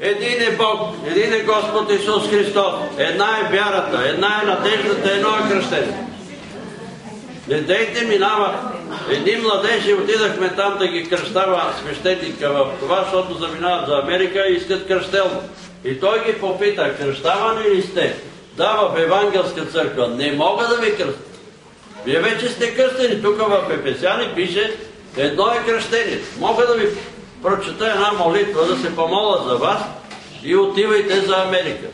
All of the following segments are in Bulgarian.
Един е Бог, един е Господ Исус Христос. Една е вярата, една е надеждата, едно е кръщение. Не дейте минава. Едни младежи отидахме там да ги кръщава свещеника в това, защото заминават за Америка и искат кръщелно. И той ги попита, кръщавани ли сте? Да, в Евангелска църква. Не мога да ви кръстя. Вие вече сте кръстени. Тук в Ефесяни пише, едно е кръщение. Мога да ви прочета една молитва, да се помоля за вас и отивайте за Америка.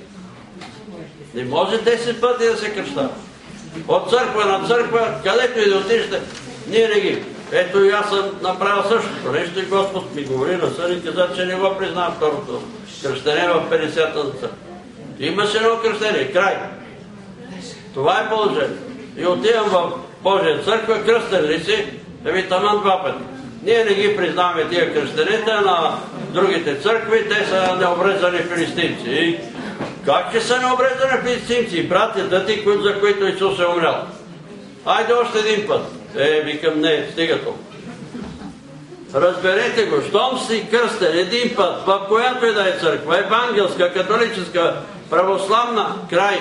Не може 10 пъти да се кръщава. От църква на църква, където и да отишете, ние не ги. Ето и аз съм направил същото нещо и Господ ми говори на сън и каза, че не го признава второто кръщение в 50-та църква. Имаше едно кръщение, край. Това е положение. И отивам в Божия църква, кръстен ли си? Таман 2 пъти. Ние не ги признаваме тия кръщенета на другите църкви, те са необрезани филистимци. И как че са необрезани филистимци? Братята ти, за които Исус е умрял. Айде още един път. Викам, не, стига толкова. Разберете го, щом си кръстен един път, в която и да е църква, евангелска, католическа, православна, край.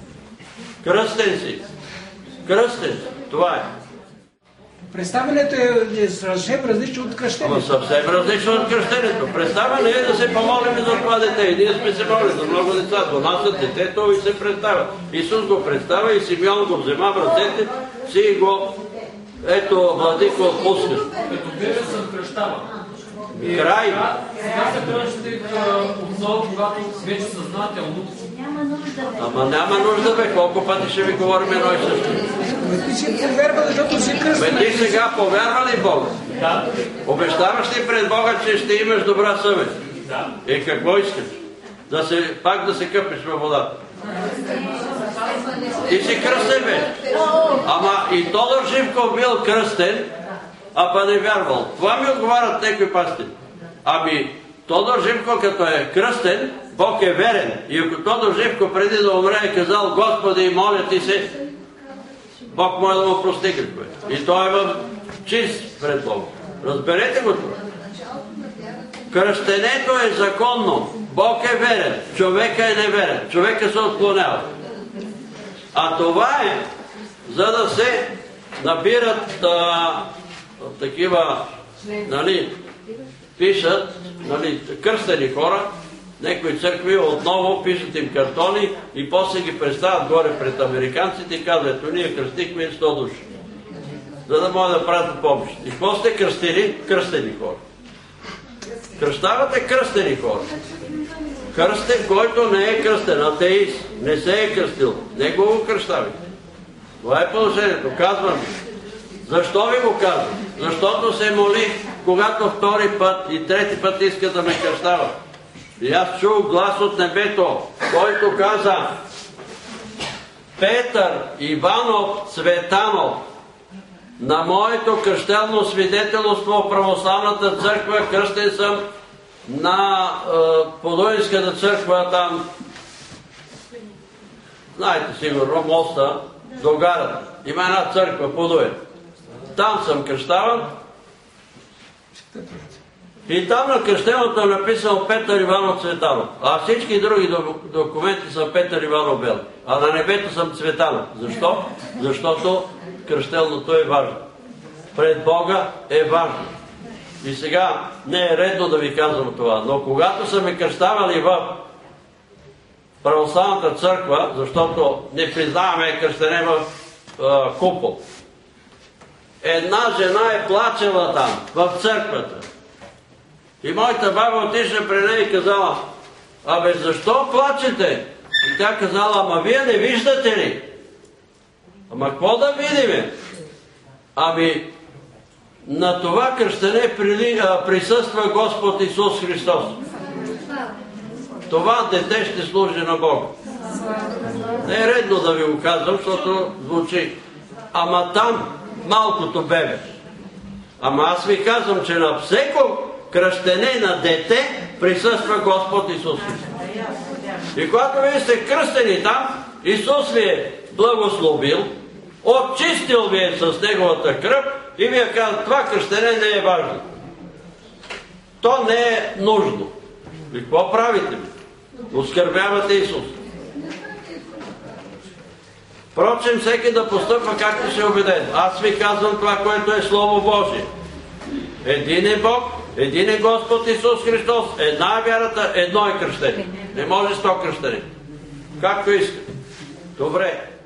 Кръстен си. Кръстен си. Това е. Представянето е съвсем различно от кръщението. Съвсем различно от кръщението. Представяне е да се помолим за това дете. И ние сме се молили за много деца. Донасят детето и се представя. Исус го представя и Симеон го взема в ръцете си го, ето, владико отпуска. Като бебе съм кръщаван. Край. Сега се кръщите отцол, когато вече съзнателно. Ама няма нужда, бе. Колко пъти ще ви говорим едно и също. Ти си повярва, защото си кръстен. Бе, ти сега повярва ли Бога? Да. Обещаваш ли пред Бога, че ще имаш добра съвест? Да. И какво искаш? Пак да се къпиш във водата. Ти си кръстен, бе. Ама и Тодор Живков бил кръстен, а па не вярвал. Това ми отговарят някои пастири. Ами, Тодор Живков като е кръстен, Бог е верен. И ако Тодор Живков преди да умре е казал, Господи, моля ти се, Бог може да му прости грехове. И той е в чист пред Бога. Разберете го това. Кръщенето е законно. Бог е верен. Човека е неверен. Човека се отклонява. А това е, за да се набират такива, нали, пишат, нали, кръстени хора, някои църкви отново пишат им картони и после ги представят горе пред американците и казват, ето ние кръстихме 100 души, за да могат да пратят помощ. И какво сте кръстили? Кръстени хора. Кръщавате кръстени хора. Кръстен, който не е кръстен, атеист, не се е кръстил, не го кръщавайте. Това е положението. Казвам. Защо ви го казвам? Защото се молих, когато втори път и трети път иска да ме кръщава. И аз чух глас от небето, който каза: Петър Иванов Цветанов, на моето кръщелно свидетелство в Православната църква, кръстен съм на Подуинската църква там, знаете сигурно, моста до гарата. Има една църква, Подуин. Там съм кръщаван. И там на кръщеното е написал Петър Иванов Цветанов. А всички други документи са Петър Иванов Бел. А на небето съм Цветанов. Защо? Защото кръщелното е важно. Пред Бога е важно. И сега не е редно да ви казвам това, но когато са ме кръщавали в Православната църква, защото не признаваме кръщене в купол, една жена е плачела там, в църквата. И моята баба отишла при нея и казала: абе, защо плачете? И тя казала: ама вие не виждате ли? Ама какво да видиме? Ами, на това кръщене присъства Господ Исус Христос. Това дете ще служи на Бога. Не е редно да ви го казвам, защото звучи. Ама там малкото бебе. Ама аз ви казвам, че на всеко кръщене на дете присъства Господ Исус Христос. И когато вие сте кръстени там, Исус ви е благословил, очистил ви е с Неговата кръв и вие казвате: това кръщене не е важно. То не е нужно. И какво правите? Оскърбявате Исус. Впрочем, всеки да постъпва както се убеден. Аз ви казвам това, което е Слово Божие. Един е Бог, един е Господ Исус Христос, една е вярата, едно е кръщение. Не може 100 кръщения. Както искате. Добре.